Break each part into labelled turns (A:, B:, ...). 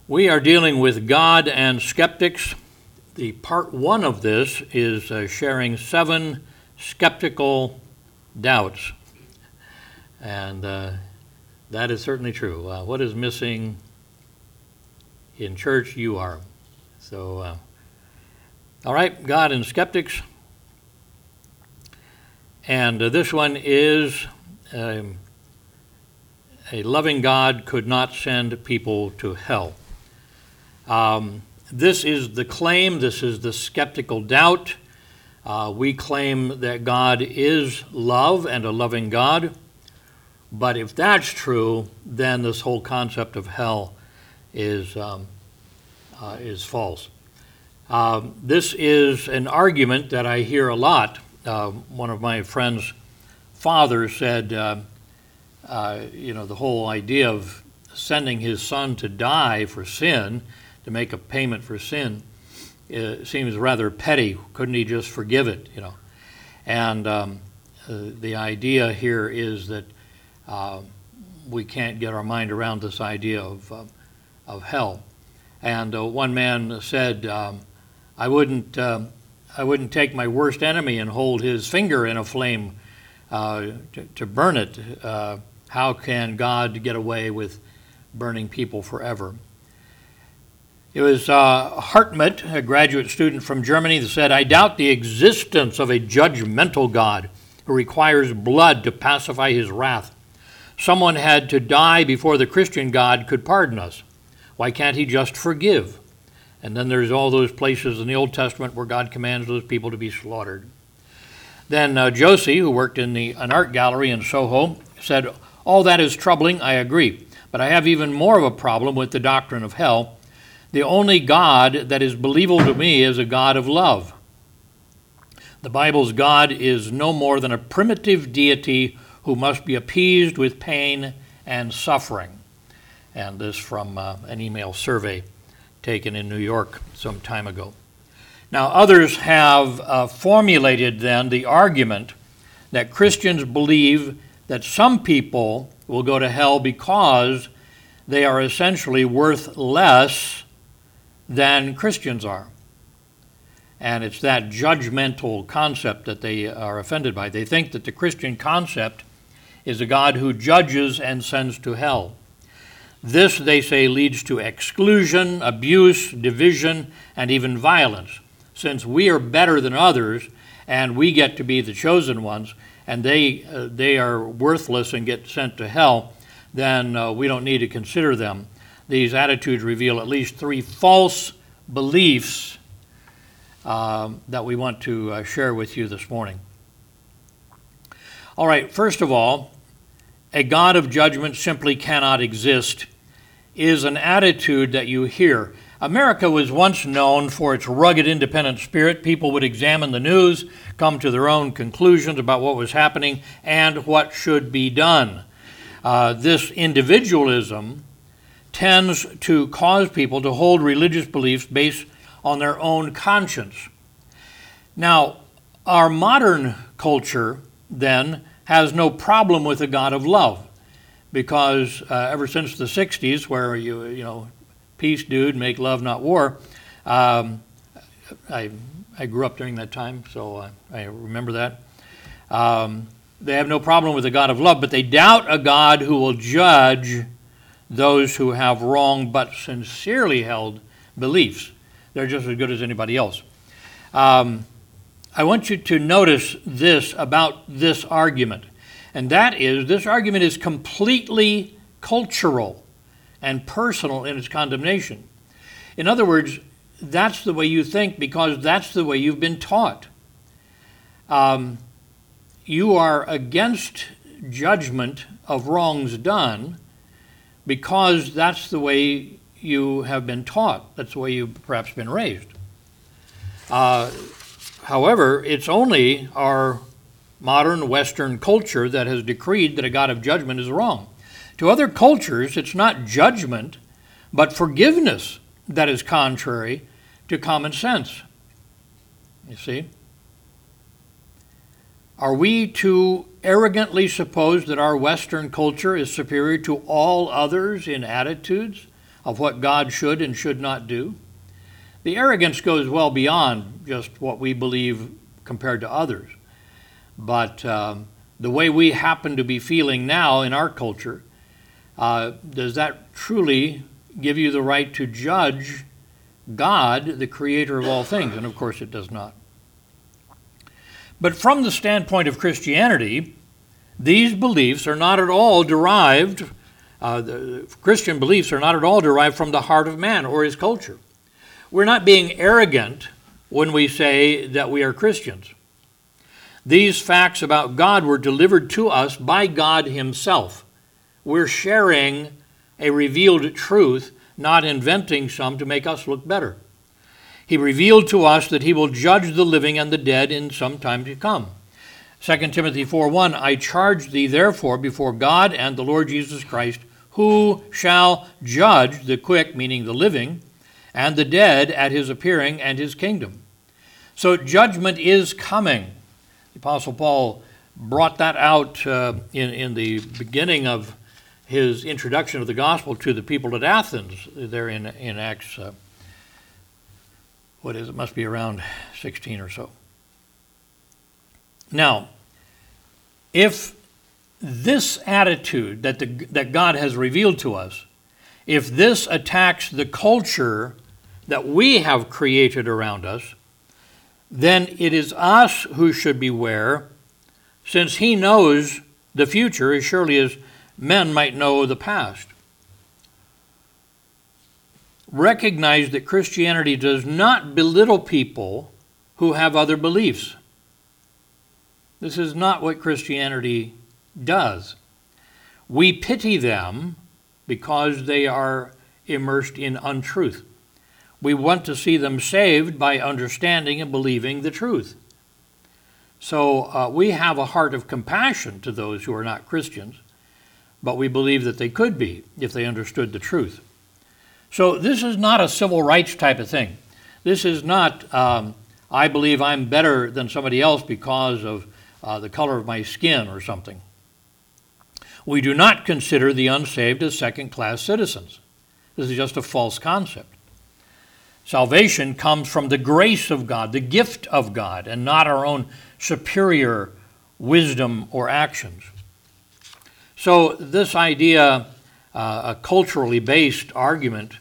A: We are dealing with God and skeptics. The part one of this is sharing 7 skeptical doubts. And that is certainly true. What is missing in church? You are. So, all right, God and skeptics. And this one is a loving God could not send people to hell. This is the claim, this is the skeptical doubt. We claim that God is love and a loving God, but if that's true, then this whole concept of hell is false. This is an argument that I hear a lot. One of my friend's fathers said, the whole idea of sending his son to die for sin, to make a payment for sin, seems rather petty. Couldn't he just forgive it, And the idea here is that we can't get our mind around this idea of hell. And one man said, I wouldn't take my worst enemy and hold his finger in a flame to burn it. How can God get away with burning people forever? It was Hartmut, a graduate student from Germany, that said, I doubt the existence of a judgmental God who requires blood to pacify his wrath. Someone had to die before the Christian God could pardon us. Why can't he just forgive? And then there's all those places in the Old Testament where God commands those people to be slaughtered. Then Josie, who worked in an art gallery in Soho, said, all that is troubling, I agree, but I have even more of a problem with the doctrine of hell. The only God that is believable to me is a God of love. The Bible's God is no more than a primitive deity who must be appeased with pain and suffering. And this from an email survey taken in New York some time ago. Now, others have formulated then the argument that Christians believe that some people will go to hell because they are essentially worth less than Christians are. And it's that judgmental concept that they are offended by. They think that the Christian concept is a God who judges and sends to hell. This, they say, leads to exclusion, abuse, division, and even violence. Since we are better than others, and we get to be the chosen ones, and they are worthless and get sent to hell, then we don't need to consider them. These attitudes reveal at least 3 false beliefs that we want to share with you this morning. All right, first of all, a God of judgment simply cannot exist is an attitude that you hear. America was once known for its rugged, independent spirit. People would examine the news, come to their own conclusions about what was happening and what should be done. This individualism tends to cause people to hold religious beliefs based on their own conscience. Now, our modern culture, then, has no problem with a God of love, because ever since the 60s, where peace, dude, make love, not war. I grew up during that time, so I remember that. They have no problem with a God of love, but they doubt a God who will judge those who have wrong but sincerely held beliefs. They're just as good as anybody else. I want you to notice this about this argument, and that is, this argument is completely cultural and personal in its condemnation. In other words, that's the way you think because that's the way you've been taught. You are against judgment of wrongs done because that's the way you have been taught. That's the way you've perhaps been raised. However, it's only our modern Western culture that has decreed that a God of judgment is wrong. To other cultures, it's not judgment, but forgiveness that is contrary to common sense. You see? Are we to arrogantly suppose that our Western culture is superior to all others in attitudes? of what God should and should not do. The arrogance goes well beyond just what we believe compared to others. But the way we happen to be feeling now in our culture, does that truly give you the right to judge God, the creator of all things? And of course it does not. But from the standpoint of Christianity, these beliefs are not at all derived, the Christian beliefs are not at all derived from the heart of man or his culture. We're not being arrogant when we say that we are Christians. These facts about God were delivered to us by God himself. We're sharing a revealed truth, not inventing some to make us look better. He revealed to us that he will judge the living and the dead in some time to come. 2 Timothy 4:1, I charge thee therefore before God and the Lord Jesus Christ, who shall judge the quick, meaning the living, and the dead at his appearing and his kingdom. So judgment is coming. The Apostle Paul brought that out in the beginning of his introduction of the gospel to the people at Athens, there in Acts, it must be around 16 or so. Now, if this attitude that God has revealed to us, if this attacks the culture that we have created around us, then it is us who should beware, since he knows the future as surely as men might know the past. Recognize that Christianity does not belittle people who have other beliefs. This is not what Christianity does. We pity them because they are immersed in untruth. We want to see them saved by understanding and believing the truth. So we have a heart of compassion to those who are not Christians, but we believe that they could be if they understood the truth. So this is not a civil rights type of thing. This is not, I believe I'm better than somebody else because of the color of my skin or something. We do not consider the unsaved as second-class citizens. This is just a false concept. Salvation comes from the grace of God, the gift of God, and not our own superior wisdom or actions. So this idea, a culturally based argument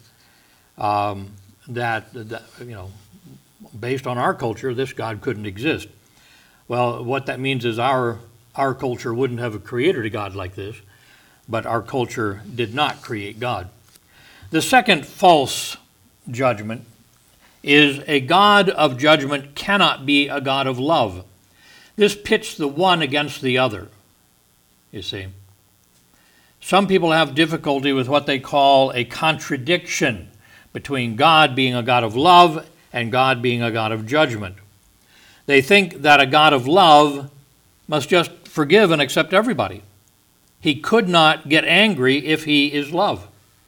A: that based on our culture, this God couldn't exist. Well, what that means is our culture wouldn't have created a God like this, but our culture did not create God. The second false judgment is a God of judgment cannot be a God of love. This pits the one against the other, you see. Some people have difficulty with what they call a contradiction between God being a God of love and God being a God of judgment. They think that a God of love must just forgive and accept everybody. He could not get angry if he is love.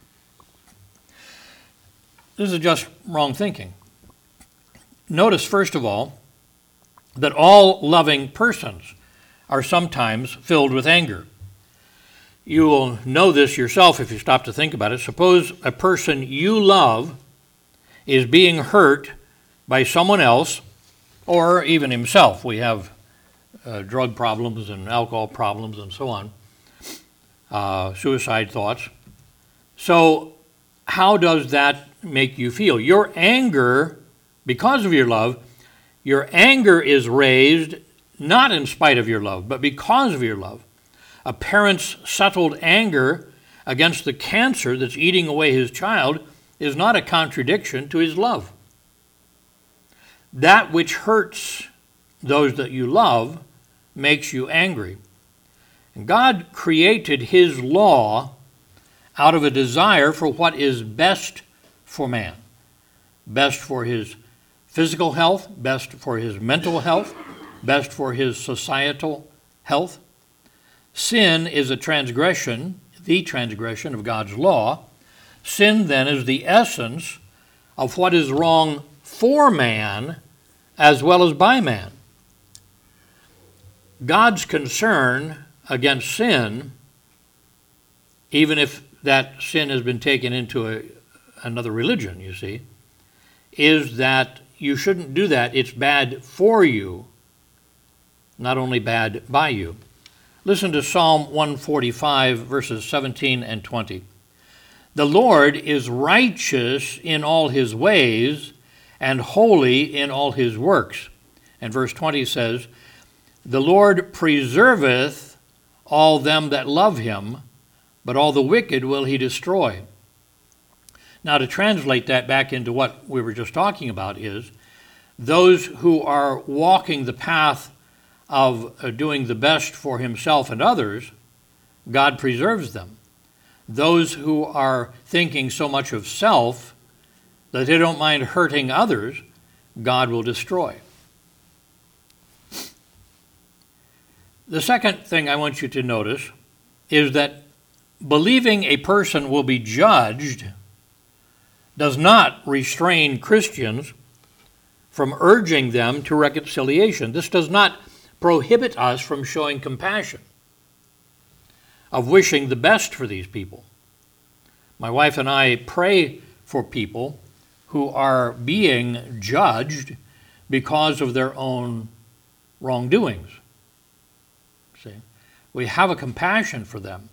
A: This is just wrong thinking. Notice, first of all, that all loving persons are sometimes filled with anger. You will know this yourself if you stop to think about it. Suppose a person you love is being hurt by someone else or even himself. We have drug problems and alcohol problems and so on, suicide thoughts. So how does that make you feel? Your anger, because of your love, your anger is raised not in spite of your love, but because of your love. A parent's settled anger against the cancer that's eating away his child is not a contradiction to his love. That which hurts those that you love makes you angry. And God created his law out of a desire for what is best for man. Best for his physical health, best for his mental health, best for his societal health. Sin is a transgression, the transgression of God's law. Sin then is the essence of what is wrong for man as well as by man. God's concern against sin, even if that sin has been taken into another religion, you see, is that you shouldn't do that. It's bad for you, not only bad by you. Listen to Psalm 145, verses 17 and 20. The Lord is righteous in all his ways and holy in all his works. And verse 20 says, the Lord preserveth all them that love him, but all the wicked will he destroy. Now, to translate that back into what we were just talking about is, those who are walking the path of doing the best for himself and others, God preserves them. Those who are thinking so much of self that they don't mind hurting others, God will destroy. The second thing I want you to notice is that believing a person will be judged does not restrain Christians from urging them to reconciliation. This does not prohibit us from showing compassion, of wishing the best for these people. My wife and I pray for people who are being judged because of their own wrongdoings. See, we have a compassion for them.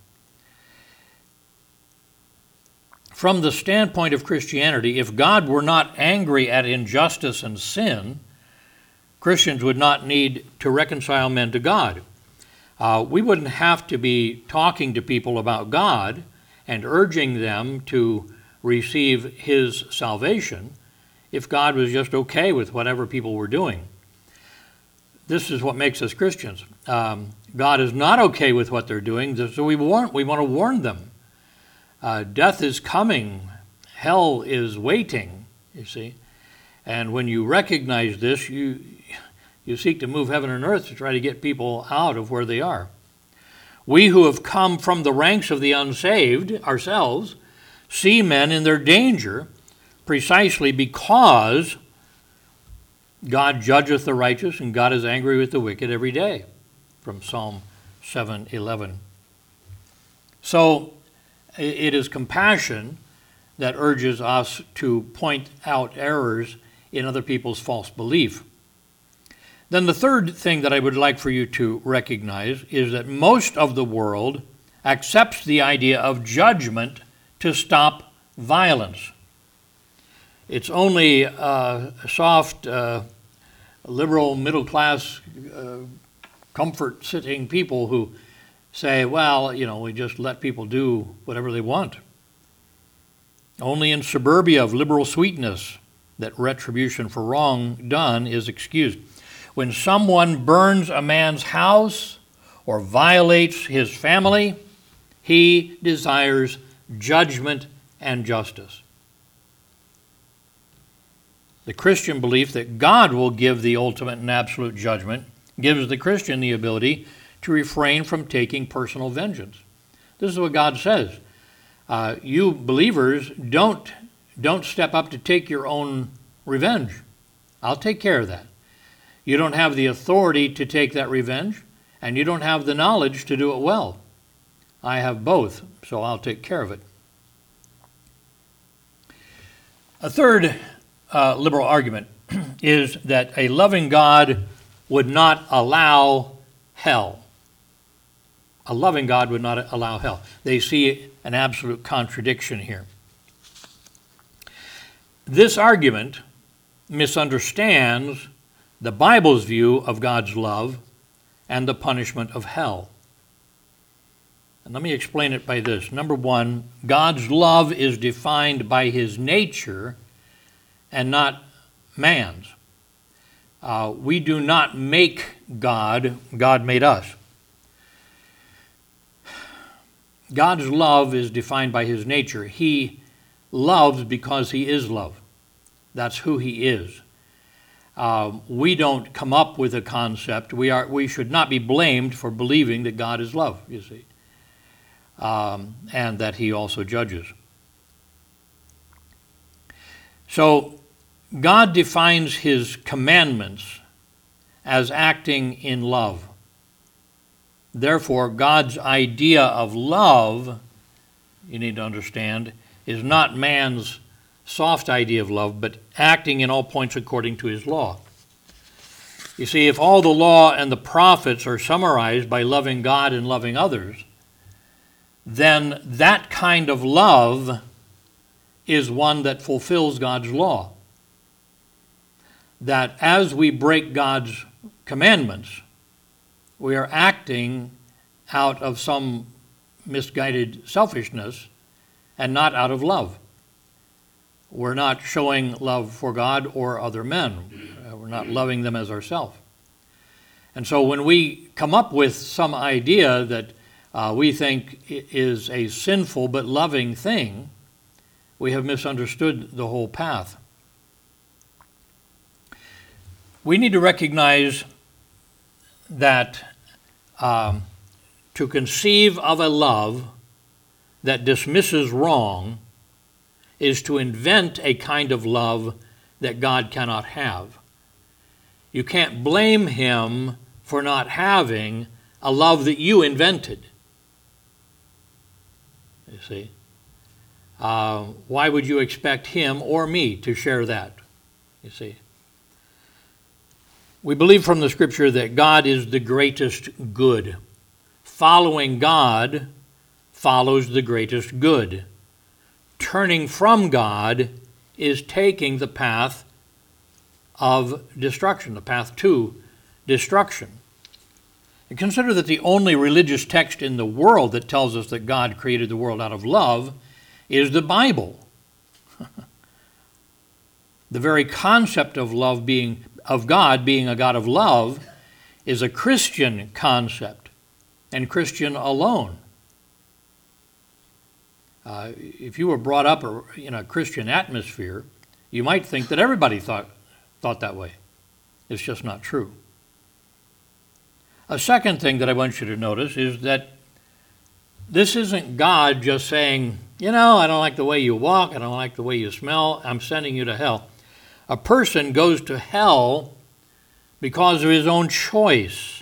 A: From the standpoint of Christianity, if God were not angry at injustice and sin, Christians would not need to reconcile men to God. We wouldn't have to be talking to people about God and urging them to receive his salvation if God was just okay with whatever people were doing. This is what makes us Christians. God is not okay with what they're doing, so we want to warn them. Death is coming. Hell is waiting, you see. And when you recognize this, you seek to move heaven and earth to try to get people out of where they are. We who have come from the ranks of the unsaved ourselves see men in their danger precisely because God judgeth the righteous and God is angry with the wicked every day, from Psalm 7:11. So it is compassion that urges us to point out errors in other people's false belief. Then the third thing that I would like for you to recognize is that most of the world accepts the idea of judgment to stop violence. It's only soft, liberal, middle-class, comfort-sitting people who say, well, we just let people do whatever they want. Only in suburbia of liberal sweetness that retribution for wrong done is excused. When someone burns a man's house or violates his family, he desires judgment and justice. The Christian belief that God will give the ultimate and absolute judgment gives the Christian the ability to refrain from taking personal vengeance. This is what God says. You believers, don't step up to take your own revenge. I'll take care of that. You don't have the authority to take that revenge, and you don't have the knowledge to do it well. I have both, so I'll take care of it. A third liberal argument is that a loving God would not allow hell. A loving God would not allow hell. They see an absolute contradiction here. This argument misunderstands the Bible's view of God's love and the punishment of hell. And let me explain it by this. Number one, God's love is defined by his nature and not man's. We do not make God. God made us. God's love is defined by his nature. He loves because he is love. That's who he is. We don't come up with a concept. We should not be blamed for believing that God is love, you see, and that he also judges. So God defines his commandments as acting in love. Therefore, God's idea of love, you need to understand, is not man's soft idea of love, but acting in all points according to his law. You see, if all the law and the prophets are summarized by loving God and loving others, then that kind of love is one that fulfills God's law. That as we break God's commandments, we are acting out of some misguided selfishness and not out of love. We're not showing love for God or other men. We're not loving them as ourselves. And so when we come up with some idea that we think is a sinful but loving thing, we have misunderstood the whole path. We need to recognize that to conceive of a love that dismisses wrong is to invent a kind of love that God cannot have. You can't blame him for not having a love that you invented. You see? Why would you expect him or me to share that? You see? We believe from the Scripture that God is the greatest good. Following God follows the greatest good. Turning from God is taking the path of destruction, the path to destruction. And consider that the only religious text in the world that tells us that God created the world out of love is the Bible. The very concept of love of God being a God of love is a Christian concept, and Christian alone. If you were brought up in a Christian atmosphere, you might think that everybody thought that way. It's just not true. A second thing that I want you to notice is that this isn't God just saying, I don't like the way you walk, I don't like the way you smell, I'm sending you to hell. A person goes to hell because of his own choice.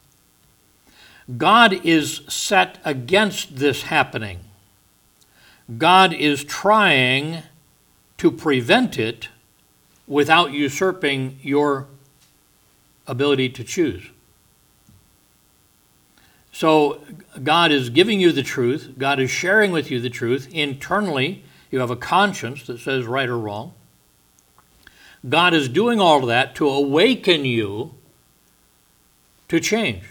A: God is set against this happening. God is trying to prevent it without usurping your ability to choose. So God is giving you the truth. God is sharing with you the truth. Internally, you have a conscience that says right or wrong. God is doing all of that to awaken you to change.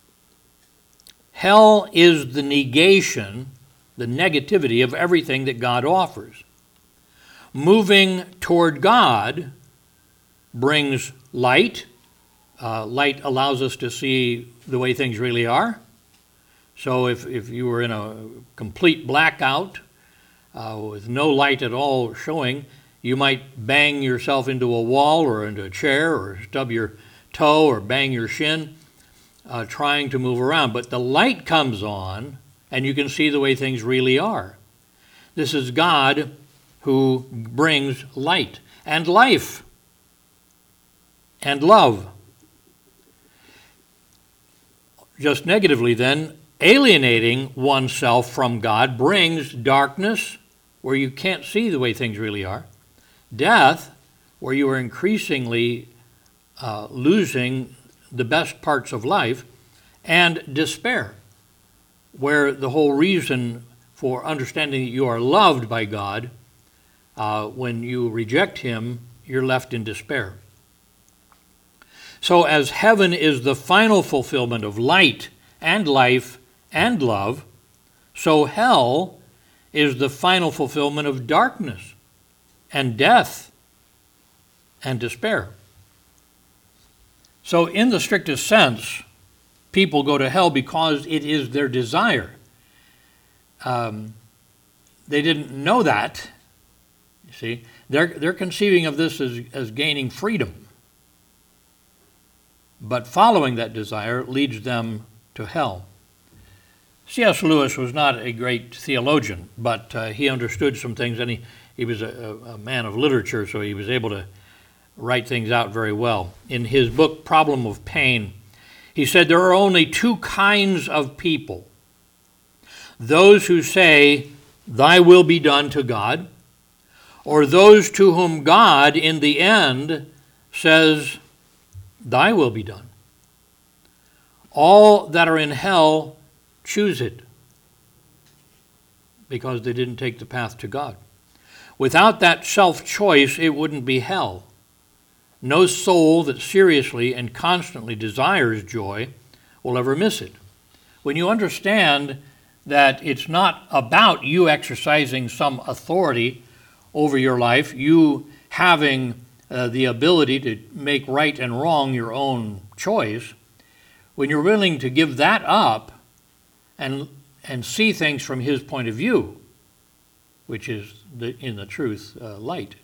A: Hell is the negation, the negativity of everything that God offers. Moving toward God brings light. Light allows us to see the way things really are. So if you were in a complete blackout with no light at all showing, you might bang yourself into a wall or into a chair or stub your toe or bang your shin trying to move around. But the light comes on and you can see the way things really are. This is God who brings light and life and love. Just negatively then, alienating oneself from God brings darkness where you can't see the way things really are, death where you are increasingly losing the best parts of life, and despair where the whole reason for understanding that you are loved by God, when you reject him, you're left in despair. So as heaven is the final fulfillment of light and life and love, so hell is the final fulfillment of darkness and death and despair. So in the strictest sense, people go to hell because it is their desire. They didn't know that. You see, they're conceiving of this as gaining freedom. But following that desire leads them to hell. C.S. Lewis was not a great theologian, but he understood some things, and he was a man of literature, so he was able to write things out very well. In his book, Problem of Pain, he said there are only two kinds of people. Those who say, "Thy will be done" to God, or those to whom God in the end says, thy will be done. All that are in hell choose it because they didn't take the path to God. Without that self-choice, it wouldn't be hell. No soul that seriously and constantly desires joy will ever miss it. When you understand that it's not about you exercising some authority over your life, you having the ability to make right and wrong your own choice, when you're willing to give that up and see things from his point of view, which is in the truth light,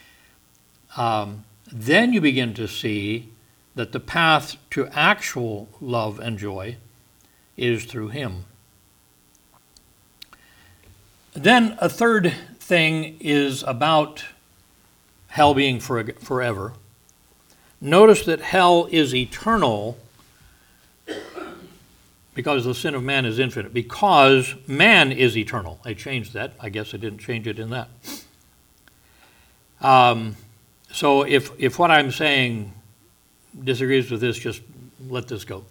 A: then you begin to see that the path to actual love and joy is through him. Then a third thing is about hell being forever. Notice that hell is eternal because the sin of man is infinite, because man is eternal. I changed that. I guess I didn't change it in that. So if what I'm saying disagrees with this, just let this go.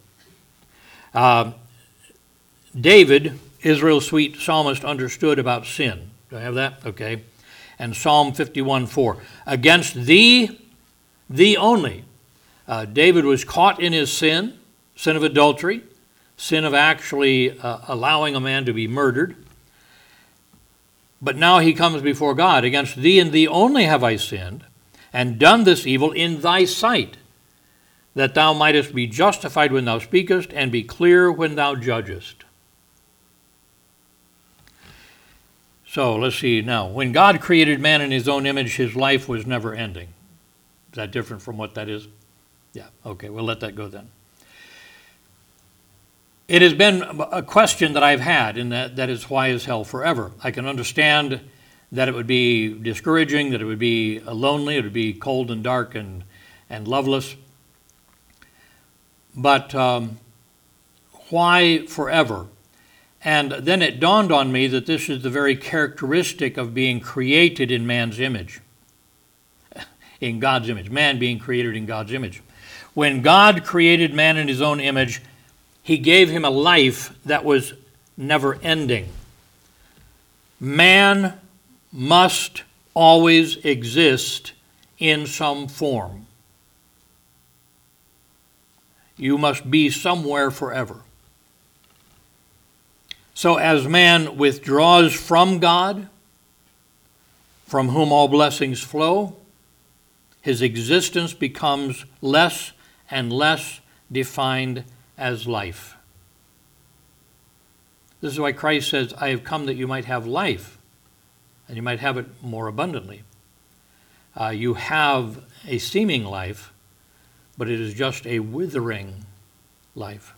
A: David, Israel's sweet psalmist, understood about sin. Do I have that? Okay. And Psalm 51:4. Against thee only. David was caught in his sin of adultery, sin of actually allowing a man to be murdered. But now he comes before God. Against thee and thee only have I sinned, and done this evil in thy sight, that thou mightest be justified when thou speakest, and be clear when thou judgest. So let's see now. When God created man in his own image, his life was never ending. Is that different from what that is? Yeah, okay, we'll let that go then. It has been a question that I've had, and that is, why is hell forever? I can understand that it would be discouraging, that it would be lonely, it would be cold and dark and loveless. But why forever? And then it dawned on me that this is the very characteristic of being created in man's image, in God's image, man being created in God's image. When God created man in his own image, he gave him a life that was never ending. Man must always exist in some form. You must be somewhere forever. So as man withdraws from God, from whom all blessings flow, his existence becomes less and less defined as life. This is why Christ says, I have come that you might have life, and you might have it more abundantly. You have a seeming life, but it is just a withering life.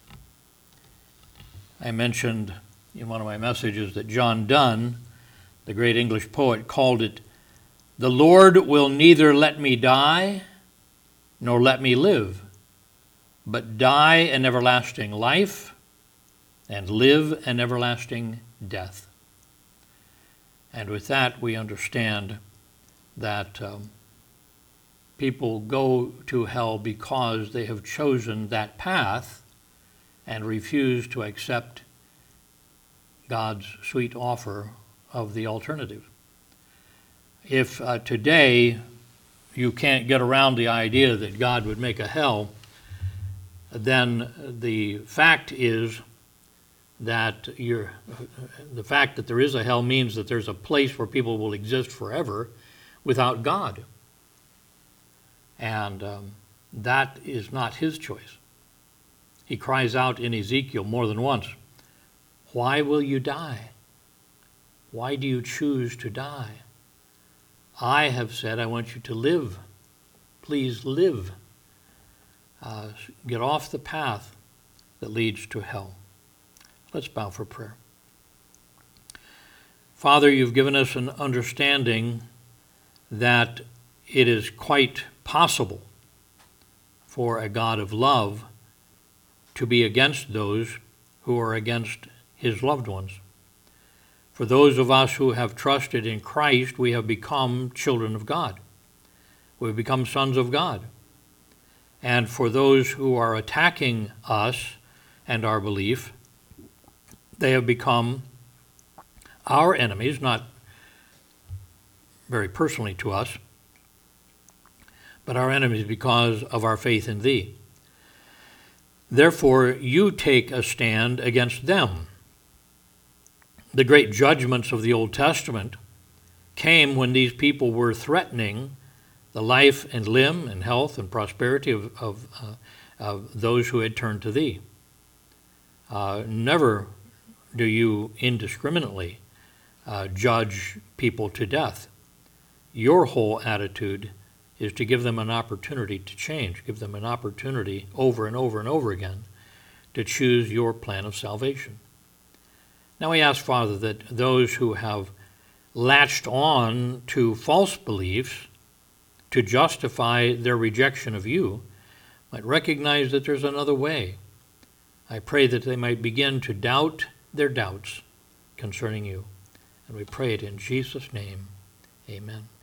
A: I mentioned in one of my messages that John Donne, the great English poet, called it, "The Lord will neither let me die, nor let me live, but die an everlasting life, and live an everlasting death." And with that, we understand that people go to hell because they have chosen that path and refuse to accept God's sweet offer of the alternative. If today you can't get around the idea that God would make a hell, then the fact is that the fact that there is a hell means that there's a place where people will exist forever without God. And that is not his choice. He cries out in Ezekiel more than once, "Why will you die? Why do you choose to die? I have said I want you to live. Please live. Get off the path that leads to hell." Let's bow for prayer. Father, you've given us an understanding that it is quite possible for a God of love to be against those who are against his loved ones. For those of us who have trusted in Christ, we have become children of God. We've become sons of God. And for those who are attacking us and our belief, they have become our enemies, not very personally to us, but our enemies because of our faith in thee. Therefore, you take a stand against them. The great judgments of the Old Testament came when these people were threatening the life and limb and health and prosperity of those who had turned to thee. Never do you indiscriminately judge people to death. Your whole attitude is to give them an opportunity to change, give them an opportunity over and over and over again to choose your plan of salvation. Now we ask, Father, that those who have latched on to false beliefs to justify their rejection of you might recognize that there's another way. I pray that they might begin to doubt their doubts concerning you. And we pray it in Jesus' name. Amen.